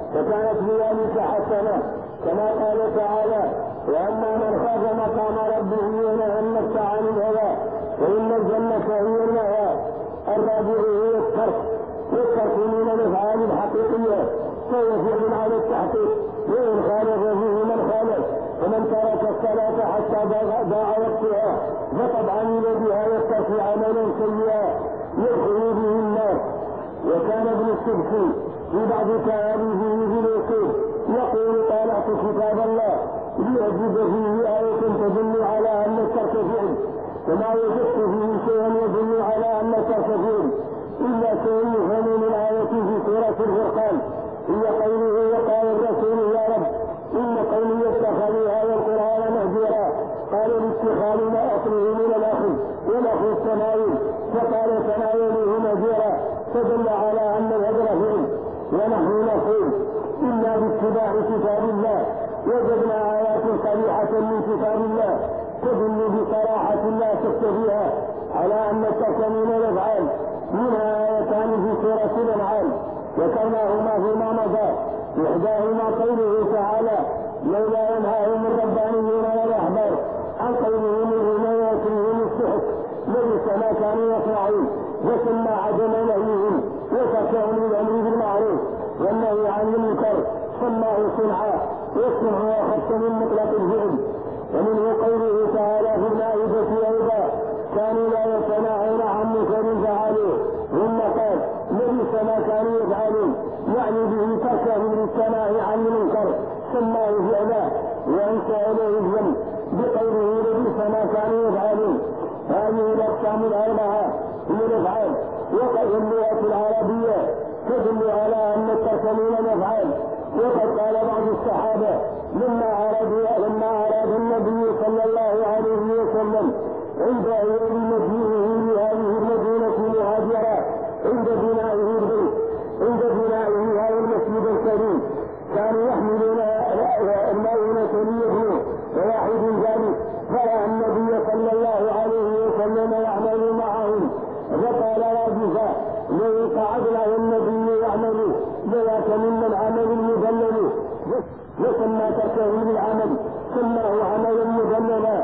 فكانت بذلك حسنة، كما قال تعالى: وأما من خاف مقام ربه ونهى النفس عن الهوى فإن الجنة هي المأوى. الرابع هو الترك من الأفعال الحقيقية، فهو فعل على التحقيق، وإن خالف فيه من خالف، فمن ترك الصلاة حتى ضاع وقتها فقد عمل بها يتقي عملا سيئا يدخل به النار. وكان ابن السبكي في بعض تأليفه في الوصول يقول: طالعت كتاب الله لأجد فيه آية تدل على أن الترك فعل، وما وجدت فيه شيئا يدل على أن الترك فعل إلا شيء يفهم من آية في سورة الفرقان، هي قوله: وقال الرسول: يا رب إن قومي اتخذوا هذا القرآن مهجورا. قال: الاتخاذ ما أصله من الأخذ والأخذ التناول، فقال: تناوله مهجورا، فدل على أن الهجر فعل. ونحن نقول: إنا باتباع كتاب الله وجدنا آيات صريحة من كتاب الله تدل بصراحة لا شك فيها على أن الترك من الأفعال، منها آيتان في سورة الأنعام ذكرناهما فيما مضى، إحداهما قوله تعالى: لولا ينهاهم الربانيون والأحبار عن قولهم بما يأكلهم السحت لبئس ما كانوا يصنعون، وثم عدم نهيهم وتركهم للأمر بالمعروف والنهي عن المنكر سماه صنعا، والصنع أخف من مطلق الفعل. ومنه قوله تعالى في المائدة: أيضا كانوا لا يتناهون عن منكر فعلوه، ثم قال: لبئس ما كانوا يفعلون، يعني به تركهم للتناهي عن المنكر سماه فعلا، وأنشأ عليه الذنب بقوله: لبئس ما كانوا يفعلون. هذه الأقسام الأربعة هي الأفعال، وقد اللغة العربية تدل على أن الترك من الأفعال. وقد قال بعض الصحابة لما أراد النبي صلى الله عليه وسلم عند أيام مجيئه لهذه المدينة مهاجرا عند بنائه هذا المسجد الكريم، كانوا يحملون المؤونة ليبنوا وواحد ذلك، فرأى النبي صلى الله عليه وسلم يعمل معهم فقال: راجفا لو قعدنا والنبي يعمل ذاك ممن عمل المذلل، وسمى تركه للعمل سماه عملا مذللا.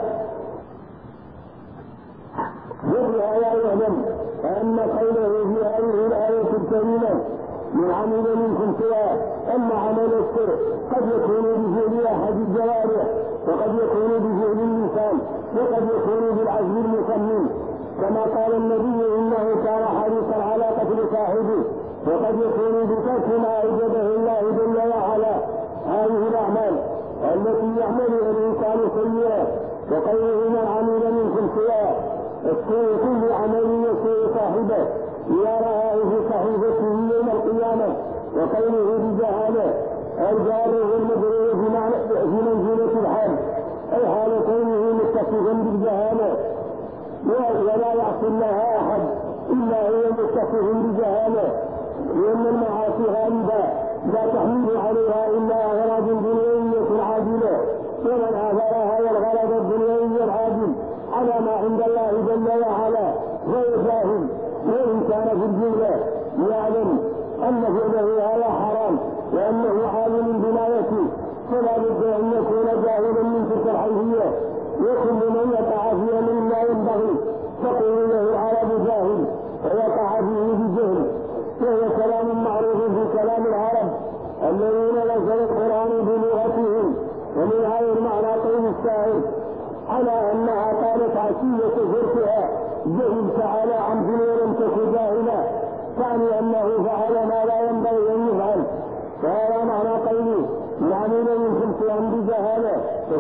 وبهذا يعلم أن قوله في هذه الآية الكريمة: من عمل منكم سوى، أن عمل السر قد يكون بفعل أحد الجوارح، وقد يكون بفعل اللسان، وقد يكون بالعزم المصمم، كما قال النبي: إنه كان حريصا على قتل صاحبه. وقد يكون بترك ما أوجبه الله جل وعلا. هذه الأعمال التي يعملها الإنسان سيئة، وقوله: من عمل منكم سوى، السوء كل عمل يسوء صاحبه يراه في صحيفته يوم القيامة. وقوله: بجهالة، الجاره المدعو في منزلة الحال، أي حال كونه متصفا بالجهالة، ولا يعصي الله أحد إلا هو متصف بجهالة، لأن المعاصي غالبة لا تحمل عليها إلا أغراض دنيوية عاجلة، ومن آثرها والغرض الدنيوي العاجل على ما عند الله جل وعلا غير جاهل، وإن كان في الجملة يعلم أن فعله هذا حرام وأنه عالم بنايته، فلا بد أن يكون جاهلا من تلك الحيثية. وكل من يقع فيها مما ينبغي تقول له العرب جاهل، ويقع فيه بجهل، وهو كلام معروف في كلام العرب الذين نزل القرآن بلغتهم. ومن هذا المعنى قول الشاعر: على أنها قالت عشية فرقها جهل تعالى عن ولم تكن جاهلا، تعني أنه فعل ما لا ينبغي أن يفعل. فهذا معنى قوله: يعمل منكم سوءا بجهالة.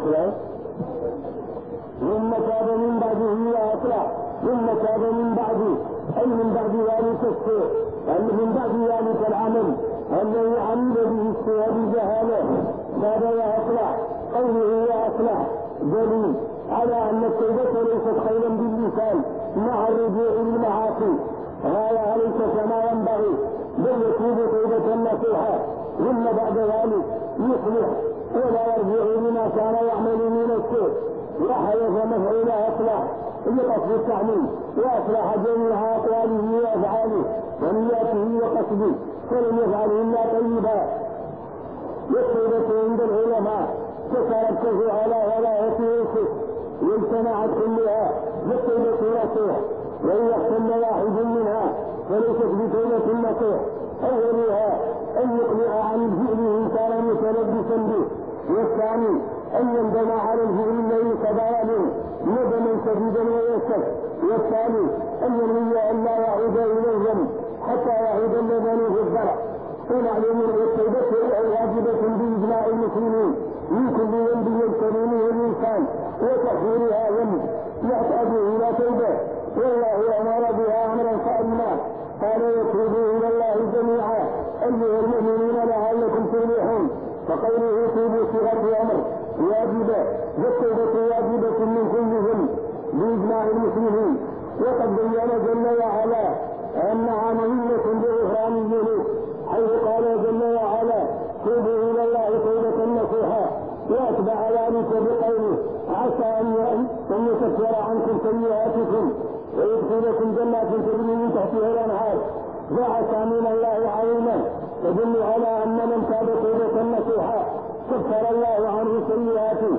ثم تاب من بعده وأصلح، ثم تاب من بعده أي من بعد ذلك السوء، من بعد ذلك العمل الذي عمل به السوء بجهالة، تاب وأصلح. قوله وأصلح دليل على أن التوبة ليست قولا باللسان مع الرجوع للمعاصي، هذا ليس كما ينبغي، بل يتوب توبة نصوحا، ثم بعد ذلك يصلح ولا يرجع لما كان يعمل من السوء. وحدث مفعول أصلح لقصد التعليم، وأصلح جميع أقواله وأفعاله ونياته وقصده، فلم يفعل إلا طيبا. العلماء تتركز على ولاية يوسف واجتمعت كلها بالتوبة نصوح، وإن يحصل واحد منها فليست بتوبة النصوح. أولها أن يقلع عن الفعل إن كان متلبسا به، والثاني أن يندم على الفعل الذي قضى به ندما شديدا ويسف، والثالث أن ينوي أن لا يعود إلى الذنب حتى يعود اللبن في الزرع. ونعلم أن التوبة واجبة بإجماع المسلمين من كل ذنب يجتنبه الإنسان وتحويلها ذنب يحتاج إلى توبة، والله أمر بها أمرا صارما قال يتوبوا إلى الله جميعا أيها المؤمنين لعلكم تفلحون. فقوله توبوا صيغة أمر واجبة، والتوبة واجبة من كل ذنب بإجماع المسلمين. وقد بين جل وعلا أنها مهمة بغفران الذنوب، حيث قال جل وعلا توبوا إلى الله توبة نصوحا، وأتبع ذلك بقوله عسى أن يكفر عنكم سيئاتكم ويدخلكم جنات تجري من تحتها الأنهار. وعسى من الله عظيما تدل على أن من تاب توبة نصوحا كفر الله عنه سيئاته.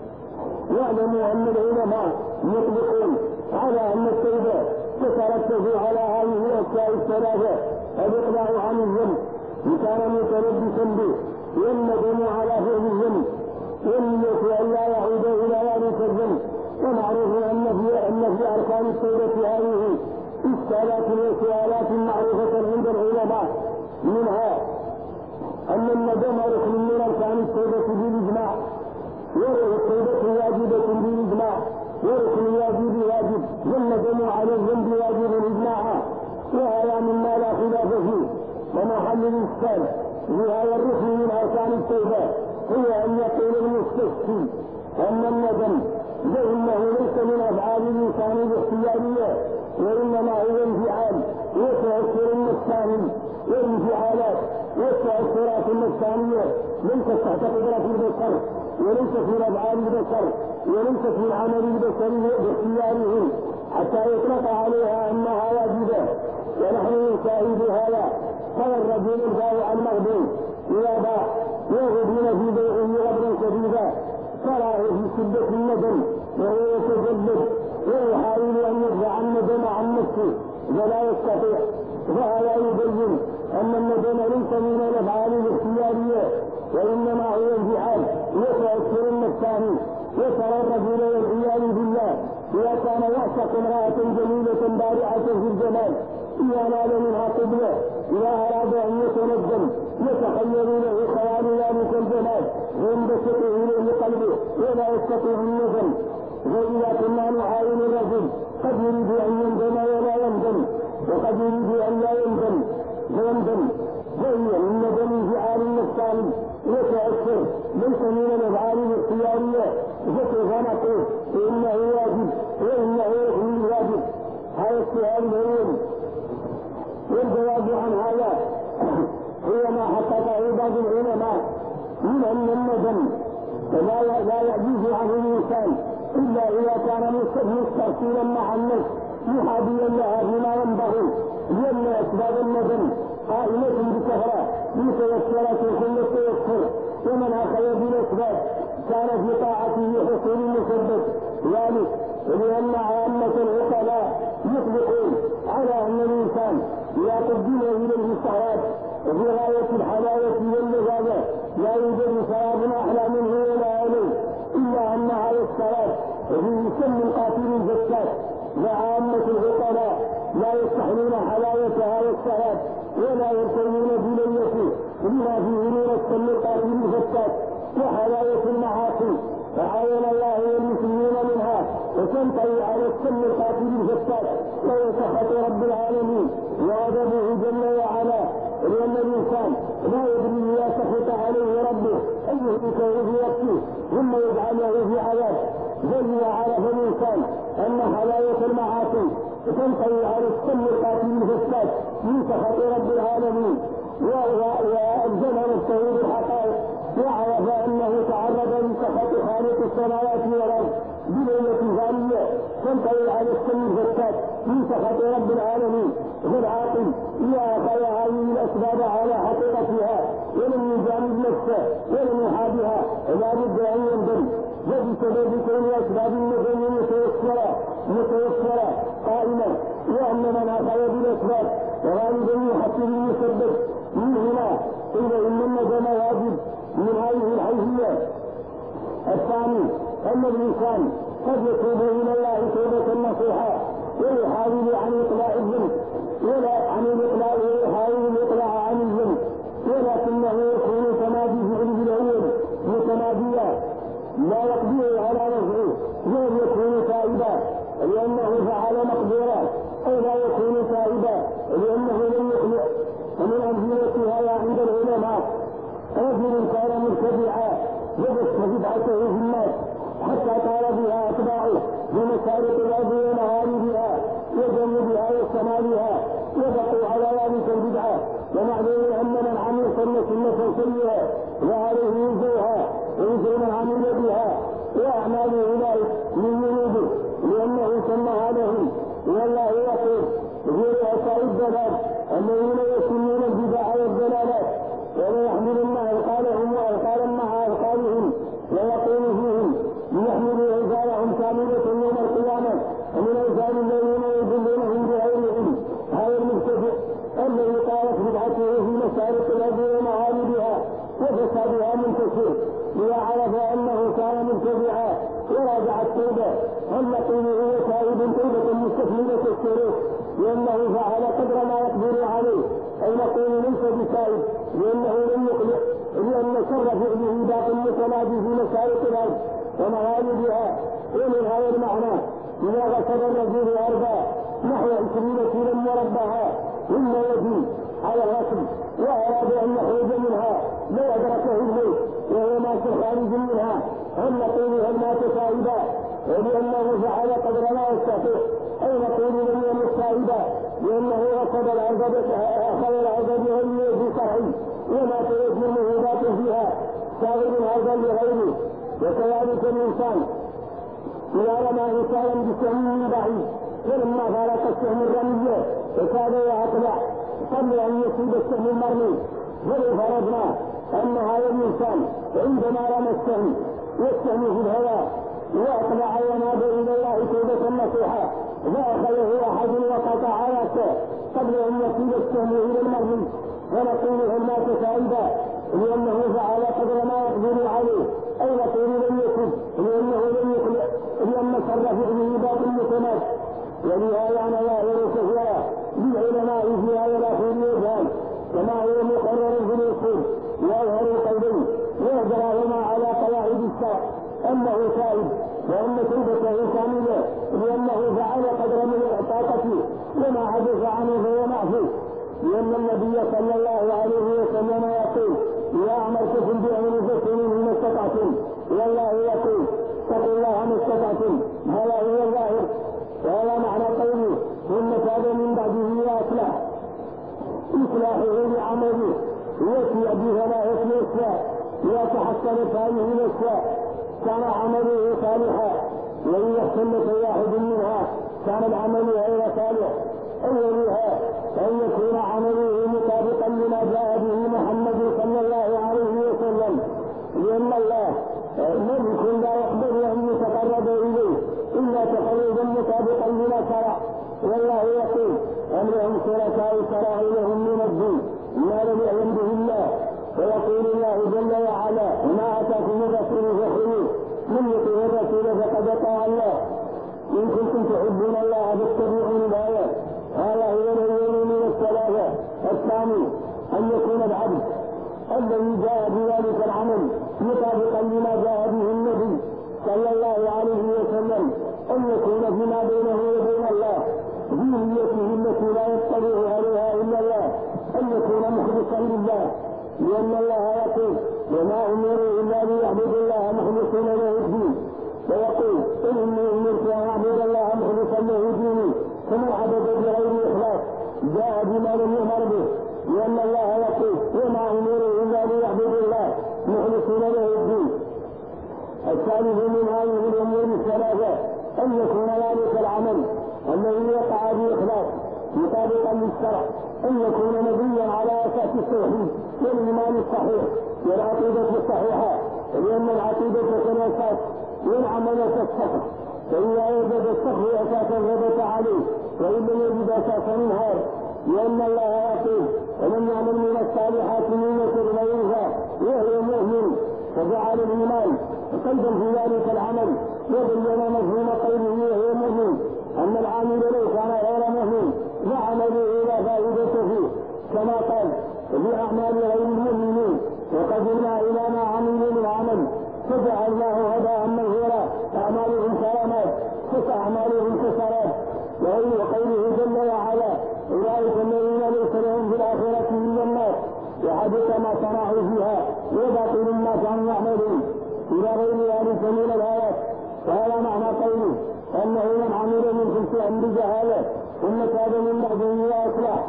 واعلموا أن العلماء يطلقون على أن التوبة تتركز على هذه الأشياء الثلاثة: الإقلاع عن الذنب إن كان متلبسا به، والندم على فعل الذنب، والنية أن لا يعود إلى ذلك الذنب. ومعروف أن في أركان التوبة هذه إشكالات وسؤالات معروفة عند العلماء، منها أن الندم ركن من أركان التوبة بالإجماع، والتوبة واجبة بالإجماع، وركن الواجب واجب، والندم على الذنب واجب إجماعا، وهذا مما لا خلاف فيه. ومحل الإشكال في هذا الركن من أركان التوبة هو أن يقول المستفتي أن الندم لأنه ليس من أفعال الإنسان الاختيارية، وإنما هو انفعال وتأثر النفساني، والانفعالات والتأثرات النفسانية ليست تحت قدرة البشر، وليست من أفعال البشر، وليست من عمل البشر باختيارهم حتى يطلق عليها أنها واجبة. ونحن نشاهد هذا. قال الرجل البائع المغبون إذا باع يغبن في بيعه غبرا شديدا تراه في شدة الندم وهو يتجلد ويحاول أن يدفع الندم عن نفسه ولا يستطيع. فهذا يبين أن الندم ليس من الأفعال الاختيارية، وإنما هو انفعال يتأثر النفساني. وترى الرجل والعياذ بالله إذا كان يعشق امرأة جميلة بارعة في الجمال إذا نال منها قبلة، إذا أراد أن يتندم يتخيل له خيال ذلك الجمال وينبسط إليه قلبه ولا يستطيع الندم. وإذا كنا نعاين الرجل قد يريد أن يندم ولا يندم، وقد يريد أن لا يندم فيندم. وهي الندم انفعال النفساني يتأثر ليس من الأفعال الاختيارية، فكيف نقول إنه واجب وإنه ركن واجب؟ هذا السؤال مهم، والجواب عن هذا هو ما حققه بعض العلماء من أن الندم لا يعجز عنه الإنسان إلا إذا كان مسترسلا مع النفس محابيا لها فيما ينبغي، لأن أسباب الندم قائمة بكثرة متيسرة كل التيسر، ومن أخذ بالأسباب كان في طاعته حصول المسبب ذلك. ولأن عامة العقلاء يطلقون على أن الإنسان إذا قدم إليه الصواب وفي غاية الحلاوة واللذاذة لا يوجد ثواب أحلى منه ولا عليه، إلا أن هذا الصواب وفيه سم قاتل الزكاة. وعامة العقلاء لا يستحلون حلاوة هذا الصواب ولا يرتوون بنيته لما فيه من السم القاتل الزكاة وحلاوة المعاصي. فعاون الله والمسلمين منها وتنطوي على السم القاتل الزكاة ويسخط رب العالمين وغضبه جل وعلا، لأن الإنسان لا يدري إذا سخط عليه ربه أن يهلكه في وقته ثم يجعله في عذاب. بل عرف الإنسان أن حلاوة المعاصي تنطوي على السم القاتل الزكاة من سخط رب العالمين، وألزم نفسه بالحقائق وعرف أنه تعرض لسخط خالق السماوات والأرض بنية ثانية تنطوي على السم الزكاة من سخط رب العالمين. فالعاقل إذا أخذ هذه الأسباب على حقيقتها ولم يجانب نفسه ولم يحابها لا بد أن يندم وبسبب كون أسباب النجم متوفرة قائمة، وأن من أخذ بالأسباب وغالبا يحصل المسبب من هنا قيل إن الندم واجب من هذه الحيثية. الثاني أن الإنسان قد يتوب إلى الله توبة نصوحا ويحاول عن إقلاع الذنب ويحاول الإقلاع عن الذنب، ولكنه يكون تمادي فعله الأول متماديا لا يقدر على نفسه، غير يكون تائبا لأنه فعل مقدورا، أو لا يكون تائبا لأنه لم يخلق. ومن أمثلتها عند العلماء رجل كان مبتدعا وبث بدعته في الناس حتى طال بها أتباعه بمسارق الأرض ومغاربها وجنوبها وشمالها وبقوا على ذلك البدعة. ومعلوم أن من عمل سنة سيئة وعليه وزرها ووزر من عمل بها وأعمال أولئك من ذنوبه لأنه سمها لهم. والله يقول في رؤساء الضلال الذين يسنون البدع والضلالات وليحملن أثقالهم وأثقالا مع أثقالهم ويقول فيهم ليحملوا أوزارهم كاملة يوم القيامة ومن أوزار الذين يضلونهم بغير علم. هذا المبتدع الذي قالت بدعته في مسارق الأرض ومعارضها وفسادها منتشر إذا عرف أنه كان مبتدعا وراجع التوبة هل نقول هو تائب توبة مستكملة الشروط لأنه فعل قدر ما يقدر عليه، أو نقول ليس بتائب لأنه لم يقلع لأن شر فعله باق متنادي في مسارق الأرض ومغاربها. ومن هذا المعنى إذا غسل الرجل أربع نحو 20 كيلا مربعها ثم يجي على الغسل وأراد أن يخرج منها لا أدركه الموت وهو مات خارج منها هل نقول هل مات تائبا ولأنه فعل قدر لا يستطيع، أو نقول لم يمت تائبا لأنه أخذ العذاب بغير في شرعي وما تيسره ذات فيها سائر العذاب لغيره. وكذلك الإنسان إذا رمى إنسانا بسهم بعيد فلما فارق السهم الرمية فكاد يقلع قبل أن يصيب السهم المرمي، ولو فرضنا أن هذا الإنسان عندما رمى السهم والسهم في الهواء وأقلع ونادى إلى الله توبة نصوحا فأخذه أحد وقطع رأسه قبل أن يصيب السهم إلى المرمي ونقول هل مات تائبا لأنه فعل قدر ما يقدر عليه، أو نقول لم يكن لأنه لم يخلق لأن شر فعله باطل متماس. ولهذا نظائر كثيرة للعلماء في هذا الأخير يفهم كما هو مقرر في الأصول وأظهر القولين ويجراهما على قواعد الشرع أنه تائب وأن توبته كاملة لأنه فعل قدر من طاقته وما عجز عنه فهو معفو، لأن النبي صلى الله عليه وسلم يقول يا أمرتكم بأمر فاسألوا ما استطعتم، والله يقول اتقوا الله ما استطعتم. هذا هو الظاهر وهذا معنى قوله ثم تاب من بعده إصلاحه بعمله يأتي بثلاثة أشياء إذا تحصلت هذه الأشياء كان عمله صالحا، وإن اختلت واحد منها كان العمل غير صالح. أولها أن يكون عمله مطابقا لما جاء به محمد صلى الله عليه وسلم، لأن الله ملك لا يقبل أن يتقرب إليه إلا تقربا مطابقا لما شرع. والله يقول أم لهم شركاء شرعوا لهم من الدين ما لم يعلم به الله، ويقول الله جل وعلا وما أتاكم الرسول فخذوه من يطع الرسول فقد أطاع الله إن كنتم تحبون الله فاتبعوا الآية. هذا هو الأول من الثلاثة. الثاني أن يكون العبد الذي جاء بذلك العمل مطابقا لما جاء به النبي صلى الله عليه وسلم، أن يكون فيما بينه وبين الله بنيته التي لا يطلع عليها إلا الله، أن يكون مخلصا لله، لأن الله يقول وما أمروا إلا ليعبدوا الله مخلصين له الدين، ويقول إني أمرت أن أعبد الله مخلصا له ديني، فمن عبد بغير إخلاص جاء بما لم يؤمر به، لأن الله يقول وما أمروا إلا ليعبدوا الله مخلصين له الدين. الثالث من هذه الأمور الثلاثة أن يكون ذلك العمل الذي يقع بإخلاص مطابقا للشرع أن يكون نبيا على أساس التوحيد والإيمان الصحيح والعقيدة الصحيحة، لأن العقيدة كالأساس والعمل كالصخر، فإذا وجد الصخر أساسا ثبت عليه، وإن لم يجد أساسا انهار، لأن الله يقول ومن يعمل من الصالحات من ذكر أو أنثى وهو مؤمن فجعل الإيمان قلبا في ذلك العمل، وبين مفهوم قوله وهو مؤمن أن العامل لو كان غير مؤمن وعمله لا فائدة فيه، كما قال في أعمال غير المؤمنين وقدمنا إلى ما عملوا من عمل فجعلناه هباء منثورا، أعمالهم كرامات فأعمالهم كسراب. وقوله جل وعلا أولئك الذين ليس لهم في الآخرة إلا النار وحدث ما صنعوا فيها وباطل ما كانوا يعملون إلى غير ذلك من الآيات. فهذا معنى قوله أنه من عمل منكم شيئا بجهالة ثم تاب من بعده وأصلح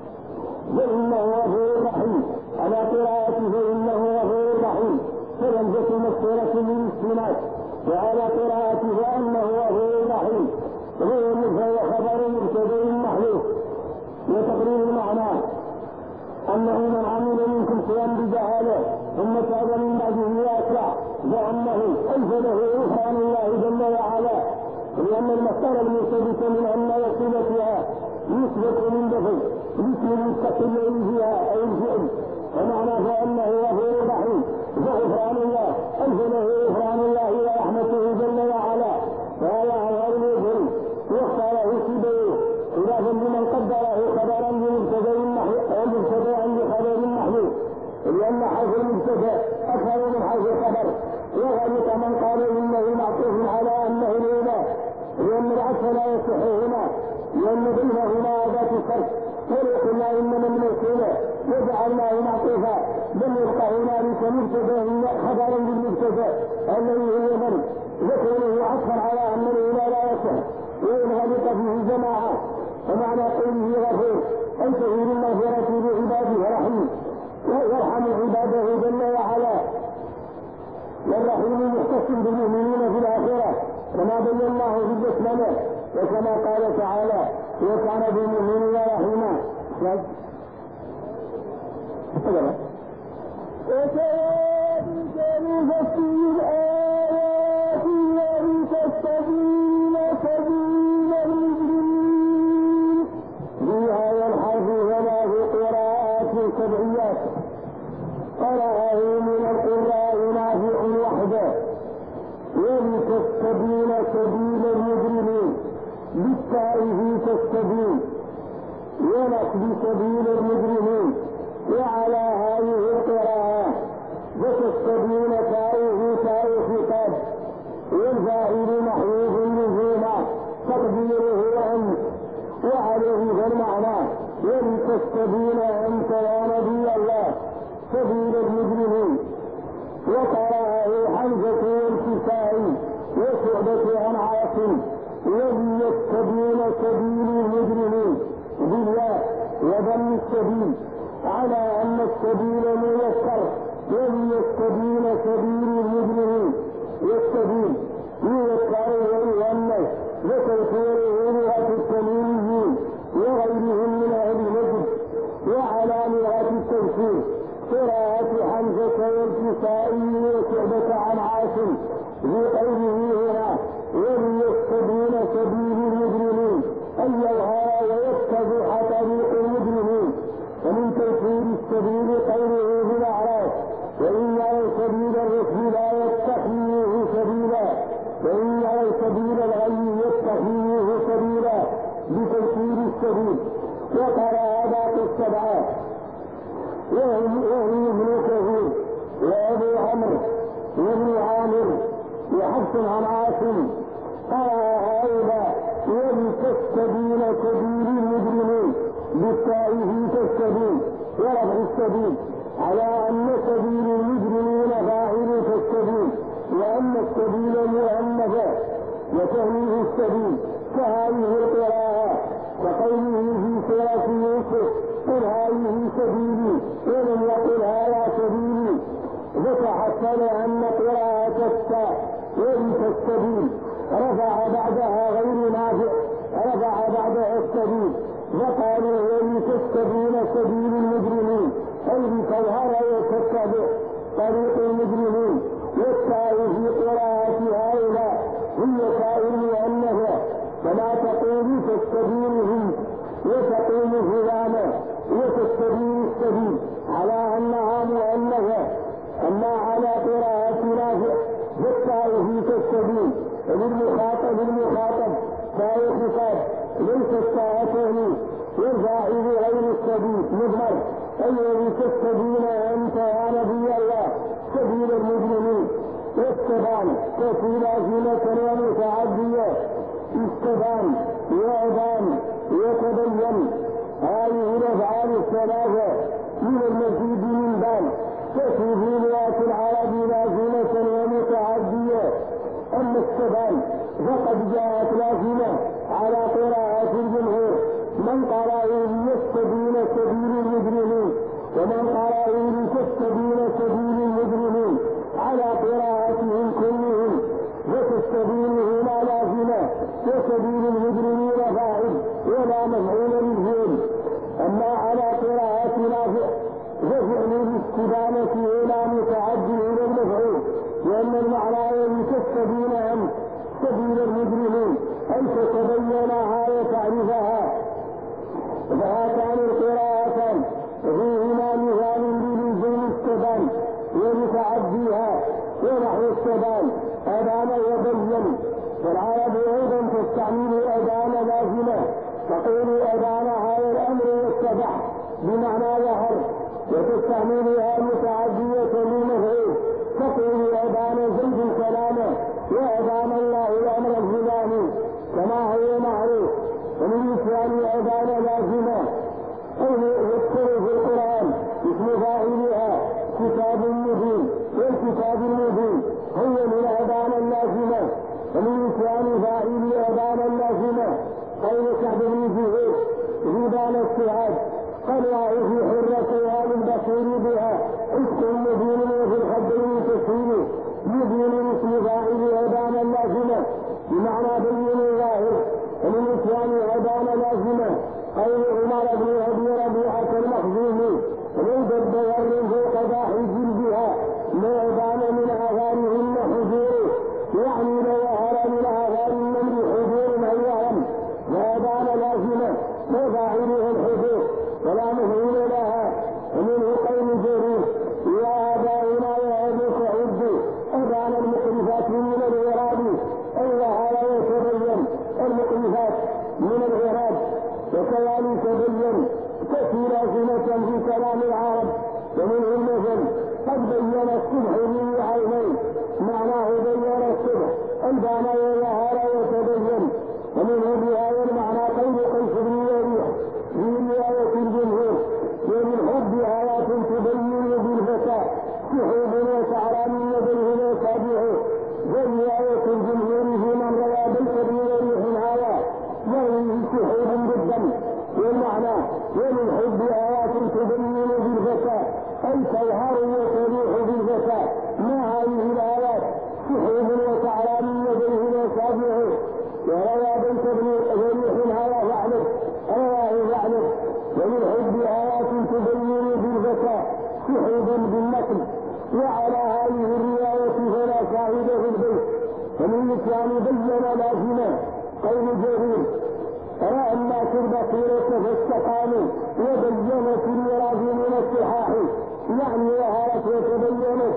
فإنه غفور رحيم، على قراءته فإنه غفور رحيم فلمزة مذكورة للمسلمات، وعلى قراءته أنه غفور رحيم وهو خبر مبتدأ محذوف. وتقرير المعنى أنه من عمل منكم شيئا بجهالة ثم تاب من بعده وأصلح فأنه أنزله غفران الله جل وعلا، لأن المصدر المرتبط من أن وصلتها يثبت من دفع مثل المستقل فيها أو الفعل، ومعنى فأنه غفور رحيم فغفران الله أنزله غفران الله ورحمته جل وعلا، فهذا أظهر الوجه واختاره سبيه خلافا لمن قدره خبرا بمبتدأ بخبر محذوف، لأن حرف المبتدأ أكثر من حرف الخبر، وغلط من قال إنه معطوف على أنه الأولى، لأن العطف لا يصح هنا، لأن بينهما أداة الشرط، ولو قلنا إنما الموصولة وجعلناه معطوفا بل يبقى هنالك مبتدأ خبرا بالمبتدأ الذي هو من ذكره عطفا على أن الأولى لا يصح، وإن غلط فيه جماعة. ومعنى قوله غفور أي كثير المغفرة لعباده رحيم ويرحم عباده جل وعلا، والرحيم مختص بالمؤمنين في الآخرة كما بيناه في البسملة، وكما قال تعالى وكان بالمؤمنين رحيما. وكذلك نفصل الآيات ولتستبين سبيل المجرمين. في هذا الحرف ثلاث قراءات سبعيات، قرأه من القراء نافع وحده ولتستبين سبيل المجرمين بالتاء تستبين ونقض سبيل المجرمين، وعلى هذه القراءة فتستبين تاؤه تاء خطاب والفاعل محذوف لزوما تقديره أنت، وعليه فالمعنى ولتستبين أنت يا نبي الله سبيل المجرمين. وقرأه حمزة والكسائي وشعبة عن عاصم وليستبين سبيل المجرمين بالياء وضم السبيل على أن السبيل ميسر وليستبين سبيل المجرمين، والسبيل يذكر ويؤنث وتذكيره لغة التمييزين وغيرهم من أهل النجد. وعلى لغة التفسير قراءة حمزة والكسائي وشعبة عن عاصم في قوله هنا وليستبين سبيل المجرمين أن يظهر ويتضح طريق المجرمين. ومن تفسير السبيل قوله في الأعراف وإن يروا سبيل الرشد لا يتخذوه سبيلا وإن يروا سبيل الغي يتخذوه سبيلا بتفسير السبيل. وقرأ باقي السبعة وهو ابن كثير وأبو عمرو وابن عامر وحفص عن عاصم. قرأ هؤلاء ولتستبين سبيل المجرمين بالتاء تستبين ورفع السبيل على أن سبيل المجرمين فاعل تستبين، وأن السبيل مؤنثا وتهنيه السبيل كهذه القراءة وقوله في سورة يوسف قل هذه سبيلي ولم يقل هذا سبيلي، فتحصل أن قراءة التاء ولتستبين رفع بعدها غير نافع رفع بعدها السبيل يستبين سبيل المجرمين أي بتظهر وتتبع طريق المجرمين. والتاء في قراءة هؤلاء هي تاء مؤنثة كما تقول تستبينهم وتقول فلانا وتستبين السبيل على أنها مؤنثة. أما على قراءة نافع بالتاء في تستبين المخاطب تاء خطاب ليس التاء تهنيث والفاعل غير السبيل مضمر أي تستبين أنت يا نبي الله سبيل المجرمين. والسبان تفيلا زينة ومتعدية استبان وأبان يتبين هذه الأفعال الثلاثة من المزيد من بان تفي في لغة العرب لازمة ومتعدية. أما السبان فقد جاءت لازمة على قراءة الجمهور من قرأوا ليستبين سبيل المجرمين ومن قرأوا لتستبين سبيل المجرمين على قراءتهم كلهم وتستبين هنا لازمة وسبيل المجرمين فاعل ولا مفعول للفعل. أما على قراءة نافع ففعل الاستبانة هنا متعدي إلى المفعول لأن المعنى لتستبين أنت سبيل المجرمين أي تتبينها وتعرفها. فهاتان القراءتان فيهما مثال بلزوم السبان ومتعديها ونحو السبان أبان وبين. فالعرب أيضا تستعمل أبان لازمة تقول أبان هذا الأمر والسبح بمعنى ظهر وتستعملها متعدية للمفعول تقول أبان زيد كلامه وأبان الله الأمر الفلاني كما هو معروف. ومن مثال أبان لازمة أو يذكر في القرآن اسم فاعلها كتاب مبين والكتاب المبين هو من أبان اللازمة. ومن مثال فاعل أبان اللازمة قول كعب بن زهير في بان السعاد قلعه في حرتها للبصير بها اسم مبين وفي الخدين تسهيل مبين اسم فاعل أبان اللازمة بمعنى بين الظاهر. ومن مثال أبان لازمة قول عمر بن أبي ربيعة المخزومي لو دب ورد فوق ضاحي جلدها ما أبان من آثارهن حجور يعني لو ظهر من آثار النمر حجور أو وهم وأبان لازمة وفاعله الحجور ولا مفعول لها. ومنه قول جرير يا آباؤنا وأبوك عد أبان المقرفات من الغراب أي ظهر وتبين المقرفات من الغراب. وكذلك بين تأتي لازمة في كلام العرب. ومنه المثل قد بين الصبح من عينين معناه بين الصبح أبان وظهر وتبين. ومنه بهذا المعنى قول قيس بن يريح في رواية الجمهور وبالحب آيات تبين بالفتى سحوب وسعران يديه وصابعه. ورواية الجمهور في من روى بيت بن يريح هذا يروي سحوب بالدم والمعنى وللحب آيات تبين بالفتى أي تظهر وتريح بالفتى. ما هذه الآيات سحوب وسعران يديه وصابعه. وروى بيت بن يريح هذا فعله رواه فعله. وللحب آيات تبين بالفتى سحوب بالنقل. وعلى هذه الرواية فلا شاهد في البيت. ومن مثال بين لازمة قول جرير رأى الناس البصيرة فاستقاموا وبينت المراد من الصحاح يعني ظهرت وتبينت.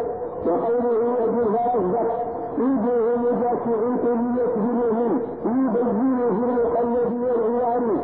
وقوله يجب فأصدق يجيه مجاشعين ليكذبهم يبين في المقلد والعيان.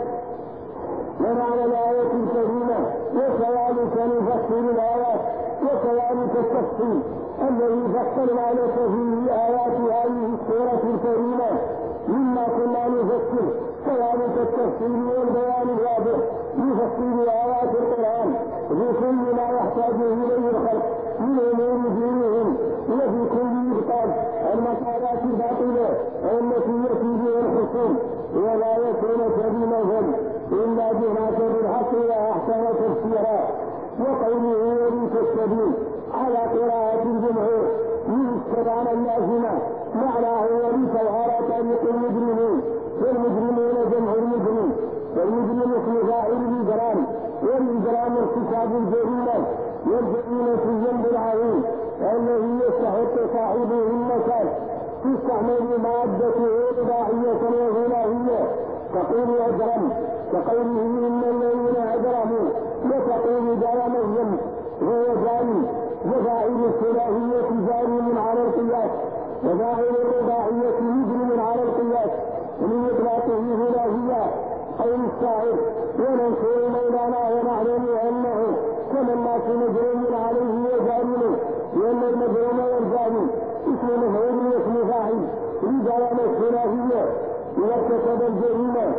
ومعنى الآية الكريمة وكذلك نفسر الآيات وكذلك التفصيل الذي فصلنا لك فيه آيات هذه السورة الكريمة مما كنا نفسر كذلك التفصيل والبيان الواضح لتفصيل آيات القرآن في كل ما يحتاج إليه الخلق من أمور دينهم وفي كل إبطال المقالات الباطلة التي يأتي بها الحصول ولا يكون بمثل إلا جهناك بالحق وأحسن تفسيرا. وقوله وليس السبيل على قراءة الجمهور من استبان اللازمة معناه وليس على طريق المجرمين والمجرمون جمع المجرم والمجرم اسم فاعل الإجرام إجرام ارتكاب الجريمة والجريمة الذنب العظيم الذي يستحق صاحبه النكال تستعمل مادته إباحية وغنائية تقول أجرم كقوله إن الذين أجرموا وتقول جرم الذنب وهو جاري وفاعل الثلاثية جاري على القياس وفاعل الرباعية مجرم على القياس ومن إطلاقه ثلاثية أو الشاعر وننصر مولانا ونعلم أنه كما الناس مجرم عليه وجاري لأن المجرم والجاري اسم مفعول واسم فاعل لجرم الثلاثية إذا ارتكب الجريمة.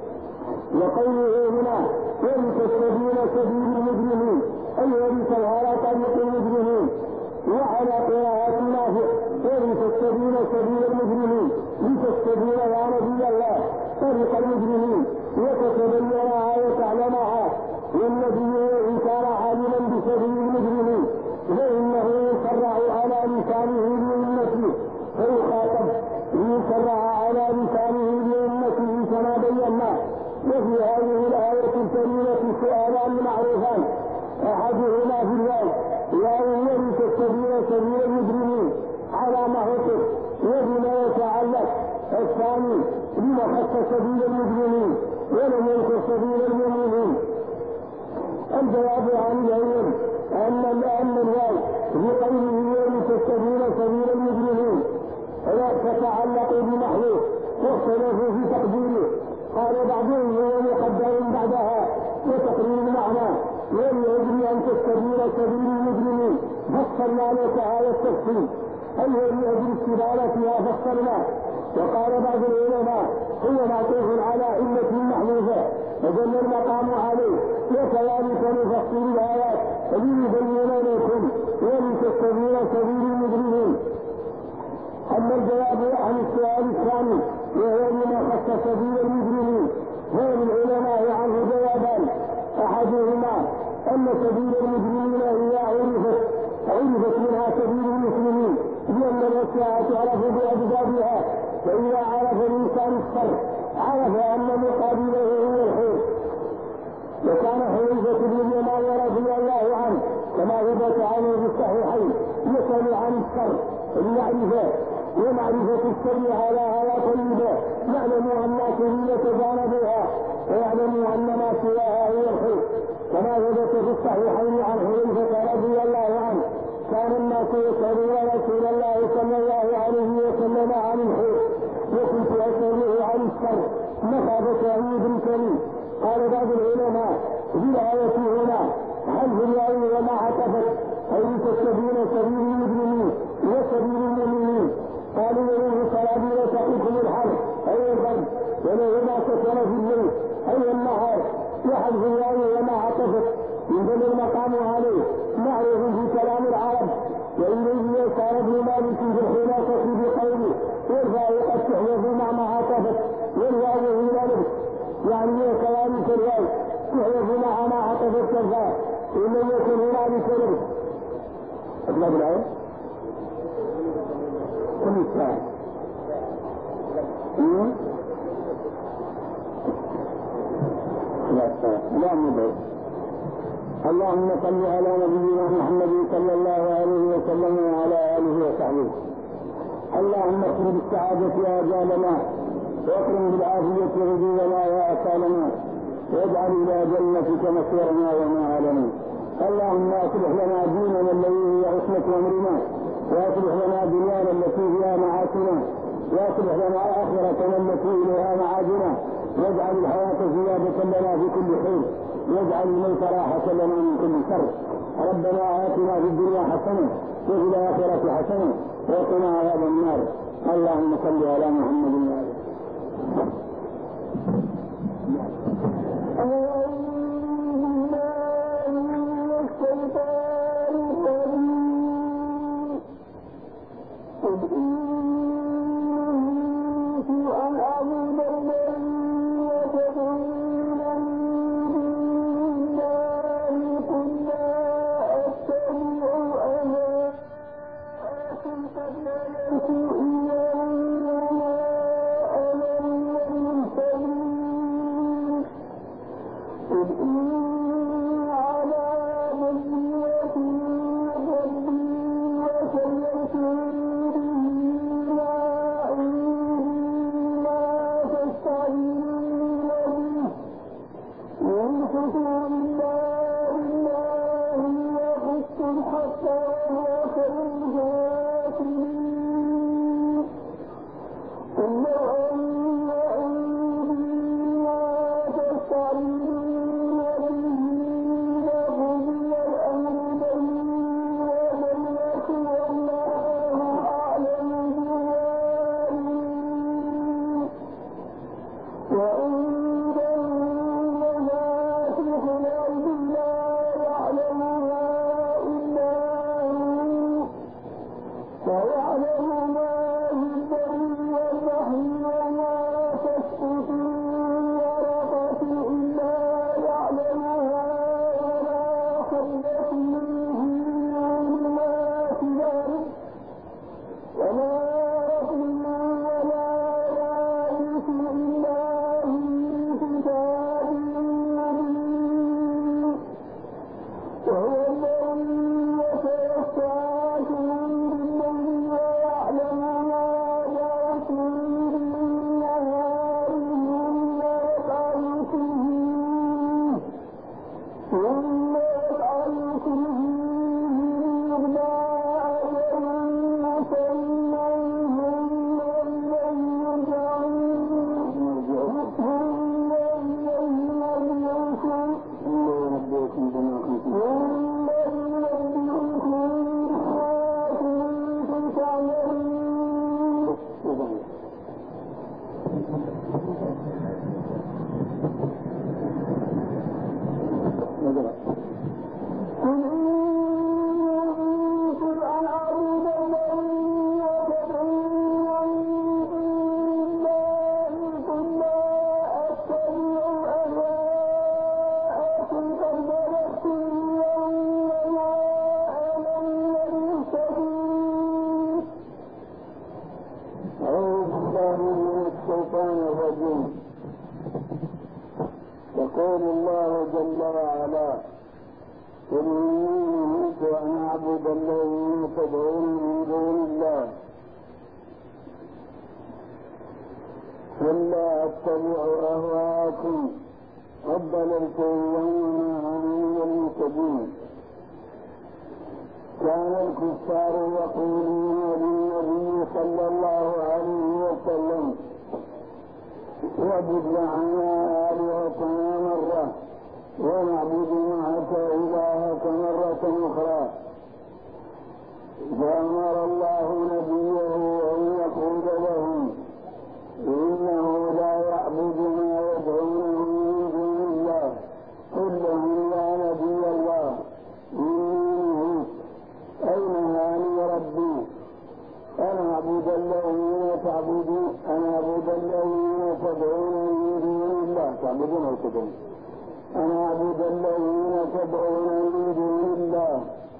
وقوله هنا ولتستبين سبيل المجرمين أي ولتظهر طريق المجرمين. وعلى قراءة نافع ولتستبين سبيل المجرمين لتستبين يا نبي الله طريق المجرمين وتتبينها وتعلمها والنبي إن كان عالما بسبيل المجرمين فإنه يشرع على لسانه لأمته فيخاطب يشرع على لسانه لأمته كما بينا. وفي هذه الآية الكريمة سؤالان معروفان أحدهما في الواو وأول تستبين سبيل المجرمين على ما هو وبما يتعلق الثاني لما خص سبيل المجرمين ولم ينكر سبيل المؤمنين. الجواب عن الأول أن الواو في قوله ولتستبين سبيل المجرمين لا تتعلق بمحذوف واختلفوا في تقديره. قال بعضهم هو مقدر بعدها وتقرير المعنى وليجري أن تستبين سبيل المجرمين فصلنا لك هذا التفصيل أي لأجل استدارتها فصلنا. وقال بعض العلماء هو معطوف على علة محذوفة فدل المقام عليه وكذلك نفصل الآيات ليبين لكم ولتستبين سبيل المجرمين. أما الجواب عن السؤال الثاني وهو لما خص سبيل المجرمين فللعلماء عنه جوابان أحدهما أن سبيل المجرمين هي عرفت منها سبيل المسلمين لأن الأشياء تعرف بأجدادها فإذا عرف الإنسان الشر عرف أن مقابله هو الخير. وكان حذيفة بن اليمان رضي الله عنه كما ثبت عنه في الصحيحين يسأل عن الشر ليعرفه ومعرفة الشر على طيبة يعلم أن الناس يتجانبها ويعلم أن ما سواها هو الخير. كما ثبت في الصحيحين عن حذيفة رضي الله عنه كان الناس يسألون رسول الله صلى الله عليه وسلم عن الخير وكنت أسأله عن الشر مخافة عيد الكريم. قال بعض العلماء في الآية هنا حذف الواو وما عطفت أي تستبين سبيل المجرمين وسبيل المؤمنين. قالوا له سرابيل تقيكم الحر أي الغد وله ما سكن في الليل أي النهار. وحذف الواو وما عطفت ينزل المقام عليه معروف في كلام العرب. وإليه يسار ابن مالك في الخلاصة بقوله والفاء قد تحذف مع ما عطفت والواو هي لبس يعني كذلك الواو تحذف مع ما عطفت الفاء إن لم يكن هنالك لبس. أطلب الآية كل الساعة لا مبعد. اللهم صل على نبينا محمد صلى الله عليه وسلم وعلى آله وصحبه. اللهم اكرم بالسعادة آجالنا واكرم بالعافية رجولنا وآثالنا واجعل إلى جنتك مصيرنا ومآلنا. اللهم اصلح لنا ديننا الذي هي عصمة أمرنا واصلح لنا دنيانا التي فيها معاشنا واصلح لنا آخرتنا التي إليها معادنا واجعل الحياة زيادة لنا في كل خير واجعل الموت راحة لنا من كل شر. ربنا آتنا في الدنيا حسنة وفي الآخرة حسنة وقنا عذاب النار. اللهم صل على محمد وعلى ويعلم ما في البر والبحر وما تسقط من ورقة إلا يعلمها ولا حبة في ظلمات الأرض ولا رطب ولا يابس إلا في كتاب مبين. وهو الذي يتوفاكم بالليل ويعلم ما جرحتم بالنهار ثم يبعثكم فيه ليقضى أجل مسمى ثم إليه يرجعون بما كنتم تعملون. قل إن أن أعبد الذين يدعون من الله قل لا أتبع أهواءكم قد بلغتم وما أنا من المهتدين. أعوذ بالله من الشيطان الرجيم. يقول الله جل وعلا قل إني نهيت أن أعبد الذين تدعون من دون الله قل لا أتبع أهواءكم قد ضللت وما أنا من المهتدين. كان الكفار يقولون للنبي صلى الله عليه وسلم وجد معنا آلهتنا مرة ونعبد معك إلهك مرة أخرى. فأمر الله نبيه أن يقول لهم إنه لا يعبد ما يدعونه من دون الله. قل لهم يا نبي الله إني نهيت أي نهاني ربي أن أعبد الذين تدعون من دون الله. تعبدون أو تدعون؟ أن أعبد الذين تدعون من دون الله.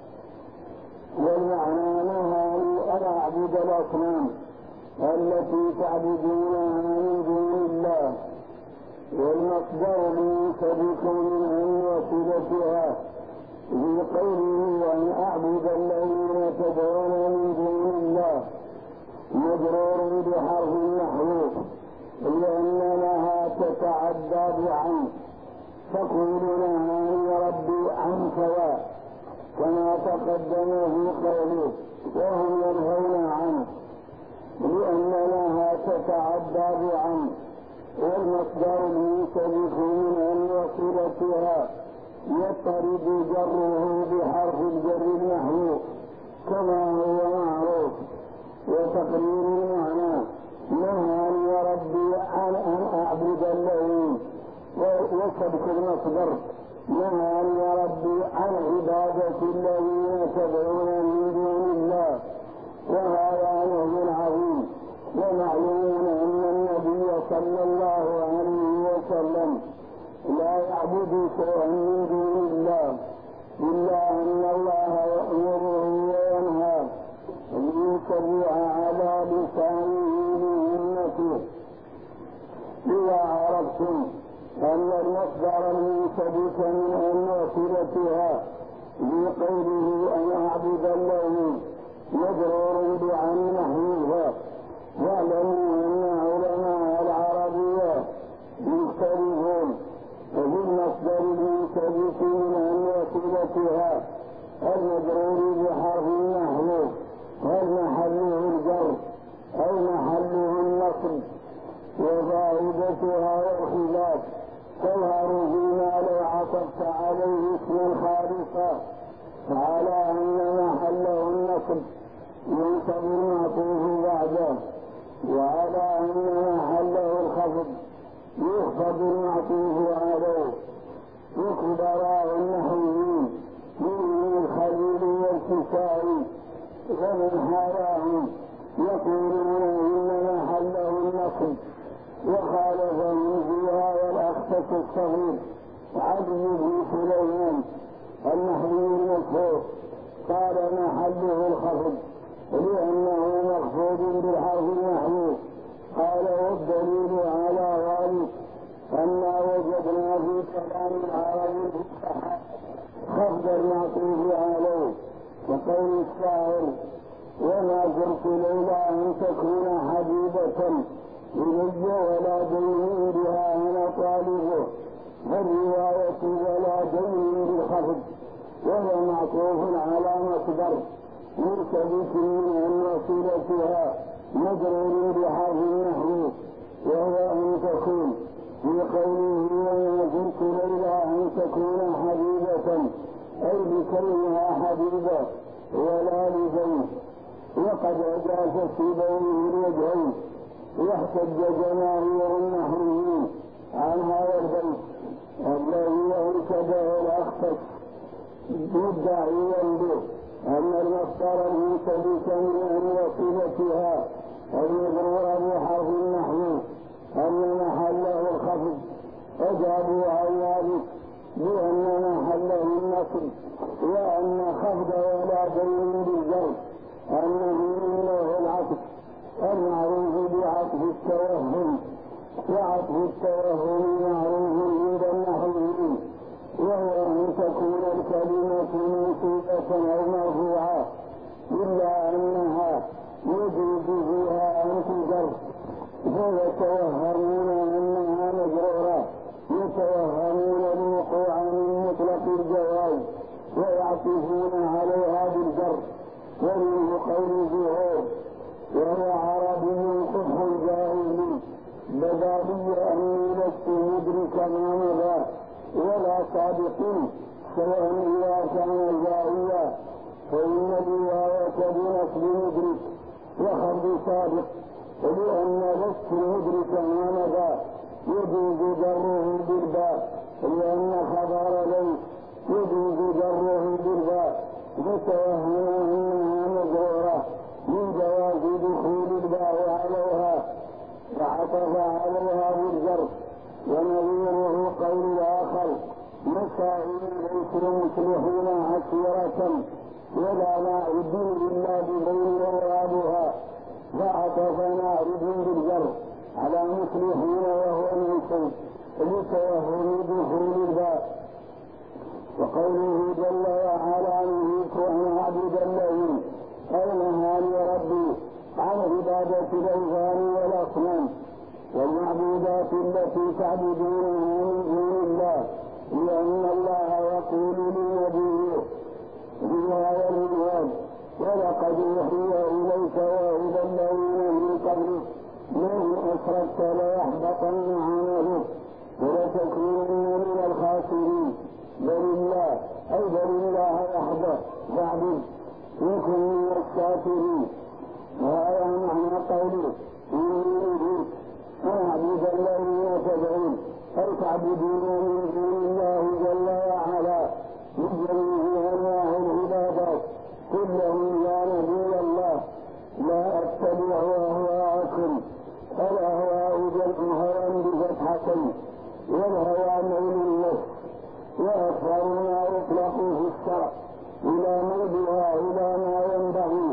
والمعنى نهاني أن أعبد الأصنام التي تعبدونها من دون الله. والمصدر منسبك من أن وصلتها في قوله أن أعبد الذين تدعون من دون الله مجرور بحرف محذوف لأن لها تتعدى بعن. تقول نهاني ربي عن سواء كما تقدم في قوله وهم ينهون عنه لأن لها تتعدى بعن. والمصدر المنسبك من أن وصلتها يضطرد جره بحرف الجر المحذوف كما هو معروف. وتقرير المعنى نهاني ربي عن أن أعبد الذين وسبك المصدر نهاني ربي عن عبادة الذين تدعون من دون الله. وهذا نهي عظيم. ومعلوم أن النبي صلى الله عليه وسلم لا يعبد شيئا من دون الله إلا أن الله يأمره وينهى ليتبع على لسانه لأمته. إذا عرفتم أن المصدر المنسبك من أن وصلتها بقوله أن أعبد الذين مجرور بعن محذوفا واعلموا أن علماء العربية مختلفون وفي المصدر المنسبك من أن وصلتها المجرور بحرف محذوف هل محله الجر أو محله النصب. وفائدتها والخلاف تظهر فيما لو عطفت عليه اسما خالصا على أن محله النصب ينصب المعطوف بعده وعلى أن محله الخفض يخفض المعطوف عليه. وكبراء النحويين منهم الخليل والكسائي ومن حالاهم يقولون إن محله النصب، وخالفهم في هذا الأخفش الصغير علي بن سليمان النحوي المشهور، قال محله الخفض لأنه مقصود بالحرف المحذوف. قال والدليل على ذلك أنا وجدنا في كلام العرب الفصحاء خفض المعطوف عليه، وقول الشاعر وما كنت لولا أن تكون حبيبة إلي ولا دين بها أنا طالبه، فالرواية ولا دين بالخفض وهو معطوف على مصدر مرتبط من وصلتها مجرور بحرف النحو وهو أن تكون، في قوله وما كنت لولا أن تكون حبيبة أي بكونها حبيبة ولا لزين. وقد أجاز في بينه الوجهين، واحتج جماهير النحويين عن هذا البيت الذي أنشده الأخفش مدعيا به أن المصدر المنتبس من وصلتها المجرور بحرف النحو أن محله الخفض، أجابوا عن ذلك بأن محله النصب، وأن خفض ولا دين بالجر أنه منه العطف المعروف بعطف التوهم، وعطف التوهم معروف عند النحويين، وهو أن تكون الكلمة منصوبة أو مرفوعة إلا أنها يجوز فيها أن تجر، فيتوهمون أنها مجرورة، يتوهمون الوقوع من مطلق الجواز ويعطفون عليها بالجر. ومنه قول زهور وهو عربي قبح جاهلي بدا لي أني لست مدرك ما مضى ولا صادق سواء إذا كان جاهلا، فإن الرواية بنصب مدرك وخفض صادق، لأن لست مدرك ما مضى يجوز جره بالباء، لأن خبر ليس يجوز جره بالباء، فتوهموا أنها مجرورة من جواز دخول الباء عليها فعطف عليها بالجر. ونظيره قول الآخر مسائل ليسوا مصلحين عشيرة ولا ناعد إلا بغير أورادها، فعطف ناعد بالجر على مصلحين وهو منصوب لتوهم دخول الباء. وقوله جل وعلا نهيك أن أعبد الذين أي نهاني ربي عن عبادة الأوثان والأصنام والمعبودات التي تعبدونها من دون الله، لأن الله يقول لنبيه في هذا العنوان ولقد أوحي إليك وإلى الذين من قبلك لئن أشركت ليحبطن عملك ولتكونن من الخاسرين. بل الله أي بل الله وحده فاعبد وكن من الشاكرين. وهذا معنى قوله إني أريد أن أعبد الذين تدعون أي تعبدون من دون الله جل وعلا من جميع أنواع العبادات كلهم يا نبي الله لا أتبع أهواءكم. الأهواء جمع هوى بفتحتين، والهوى ميل النفس، وأكثر ما يطلق في الشرع إلى موضعها إلى ما ينبغي،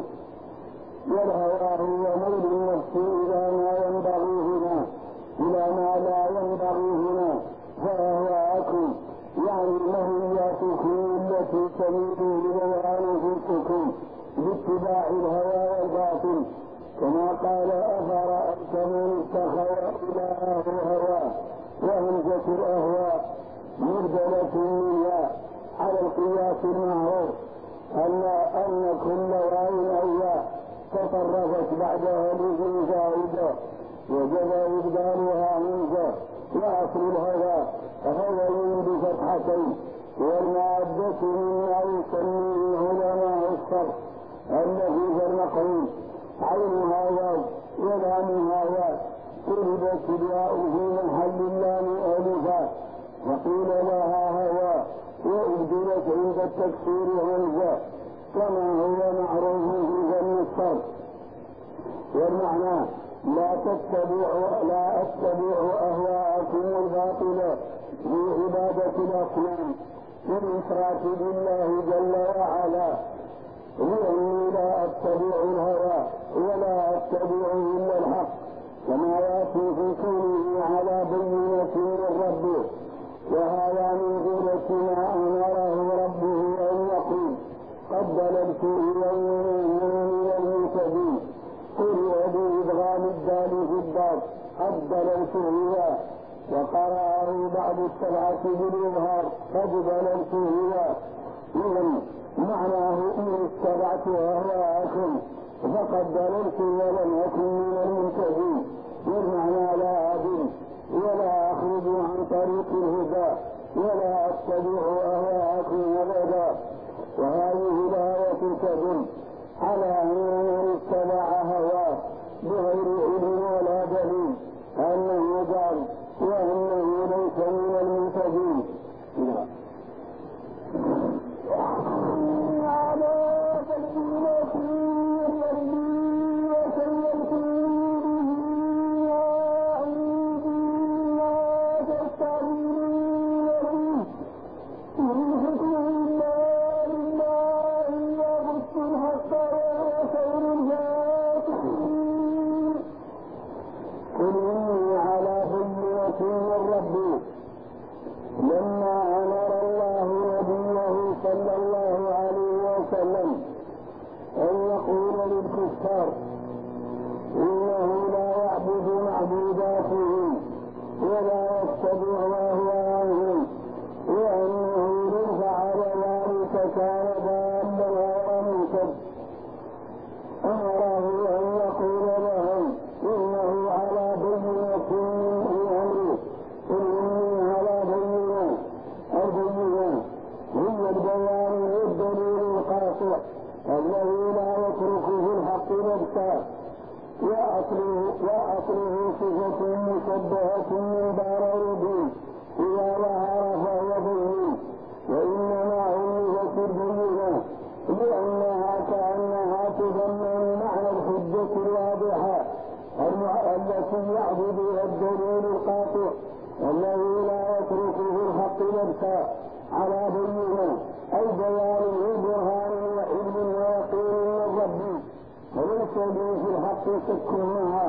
والهوى هو ميل النفس إلى ما ينبغي هنا إلى ما لا ينبغي هنا. فأهواءكم يعني مهياتكم التي تميل إلى أنفسكم باتباع الهوى والباطل، كما قال أفرأيت من اتخذ إلهه هواه. وهمزة الأهواء مبدلة منها على القياس المعروف أن كل واو أهواء تطرفت بعدها لذي زائدة وجب إبدالها همزة. وأصل الهوى هوى بفتحتين، والمعدة مما يسميه علماء الصرف التي المقول عينها واو ولامها واو قلبت الياء في محل اللام ألفا وقيل لها هوى وأبدلت عند التكسير همزة وما هو معروف في ذم الشر. والمعنى لا أتبع أهواءكم الباطلة في عبادة الأصنام والإشراك بالله جل وعلا، لأني لا أتبع الهوى ولا أتبع إلا الحق، كما يأتي في كونه على بينة من ربه. وهذا من جملة ما أمره ربه أن يقول قد ضللت إذا من المهتدين. قرئ بإدغام الدال في الضاد قد ضللت إذا، وقرأه بعض السبعة بالإظهار قد ضللت إذا. إذن معناه إن اتبعت أهواءكم فقد ضللت ولم أكن من المهتدين. والمعنى لا أدل ولا أخرج عن طريق الهدى ولا أتبع أهواءكم أبدا. وهذه الآية تدل على أن من اتبع هواه بغير علم ولا دليل أنه ضال وأنه ليس من المهتدين. لما أمر الله نبيه صلى الله عليه وسلم أن يقول للكفار إنه لا يعبد معبوداتهم ولا يتبع أهواءهم، وأنه لو فعل ذلك كان ضالا غير مهتد. أمره أن يقول لهم إنه على بينة من أمره، إني على بينة. البينة هي البيان والدليل القاطع الذي لا يترك في الحق نفسه، وأصله صفة مشبهة من ضرر إذا ظهر فهو بين، وإنما علمت البينة لأنها كأنها تضمن معنى الحجة الواضحة التي يعبد الدليل القاطع الذي لا يترك في الحق نفسه على بينة، أي بيان وبرهان وعلم ويقين من ربي، وليس لي في الحق شك منها.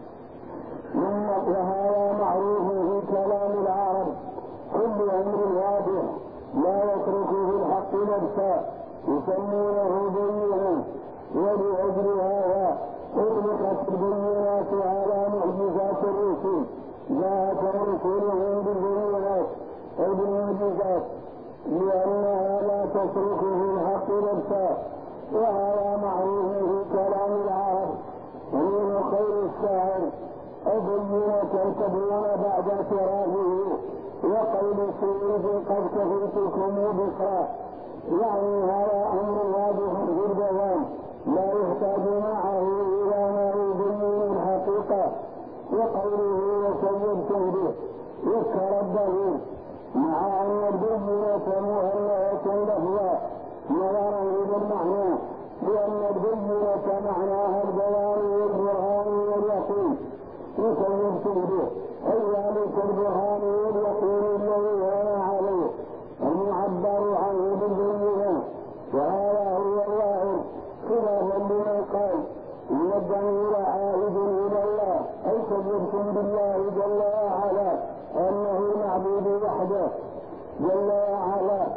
وهذا معروف في كلام العرب، كل أمر واضح لا يترك في الحق نفسه يسمونه بينة. ولأجل هذا أطلقت البينات على معجزات الرسل، جاءت رسلهم بالبينات أو بالمعجزات لأنها لا تترك في الحق نفسه. وهذا معروف في كلام العرب. ومن خير الشعر أبينة تبين بعد اعترافه وقول سيد قد كفيتكم بكرا، يعني هذا أمر واضح في البيان لا يحتاج معه إلى ما يبين الحقيقة. وقوله وسيدتم به يتردد مع أن البينة مؤنثة لفظا نظرا إلى المعنى، لأن البينة معناها البيان والبرهان واليقين. وسيدتم به أي ذلك البرهان واليقين الذي هو عليه المعبر عنه بالبينة. وهذا هو الظاهر خلافا لمن قال إن الضمير عائد إلى الله، أي سيدتم بالله جل وعلا أنه المعبود وحده جل وعلا.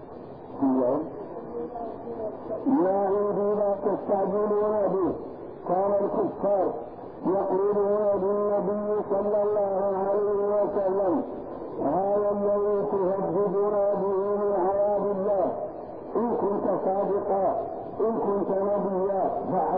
ما عندي لا تستعجلون به. كان الكفار يقولون بالنبي صلى الله عليه وسلم هذا الذي تهددنا به من عذاب الله، إن كنت صادقا إن كنت نبيا